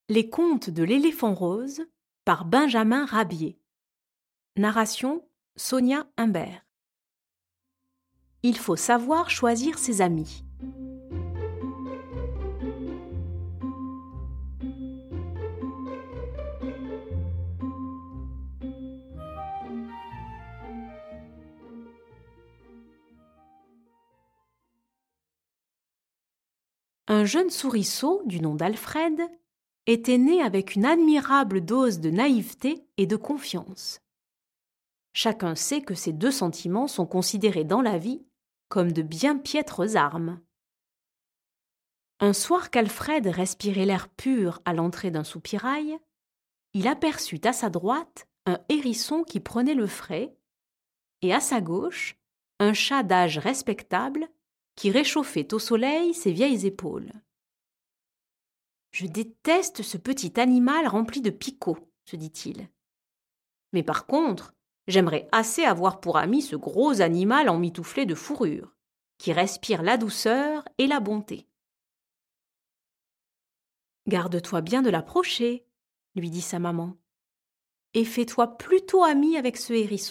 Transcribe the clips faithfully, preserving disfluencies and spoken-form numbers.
Les contes de l'éléphant rose par Benjamin Rabier. Narration Sonia Humbert. Il faut savoir choisir ses amis. Un jeune souriceau du nom d'Alfred était né avec une admirable dose de naïveté et de confiance. Chacun sait que ces deux sentiments sont considérés dans la vie comme de bien piètres armes. Un soir qu'Alfred respirait l'air pur à l'entrée d'un soupirail, il aperçut à sa droite un hérisson qui prenait le frais et à sa gauche un chat d'âge respectable qui réchauffait au soleil ses vieilles épaules. « Je déteste ce petit animal rempli de picots, » se dit-il. « Mais par contre, j'aimerais assez avoir pour ami ce gros animal emmitouflé de fourrure, qui respire la douceur et la bonté. »« Garde-toi bien de l'approcher, » lui dit sa maman, « et fais-toi plutôt ami avec ce hérisson. »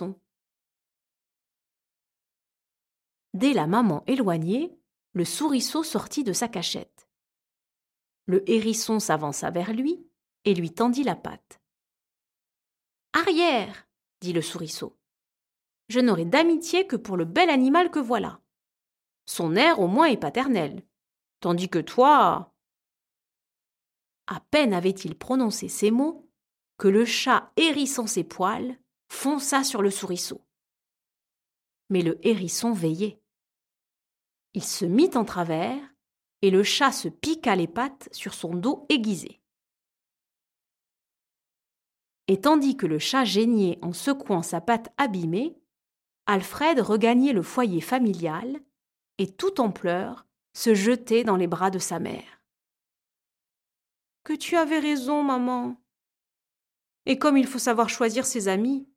Dès la maman éloignée, le souriceau sortit de sa cachette. Le hérisson s'avança vers lui et lui tendit la patte. « Arrière !» dit le souriceau. « Je n'aurai d'amitié que pour le bel animal que voilà. Son air au moins est paternel, tandis que toi... » À peine avait-il prononcé ces mots que le chat, hérissant ses poils, fonça sur le souriceau. Mais le hérisson veillait. Il se mit en travers et le chat se piqua les pattes sur son dos aiguisé. Et tandis que le chat geignait en secouant sa patte abîmée, Alfred regagnait le foyer familial et, tout en pleurs, se jetait dans les bras de sa mère. « Que tu avais raison, maman. Et comme il faut savoir choisir ses amis,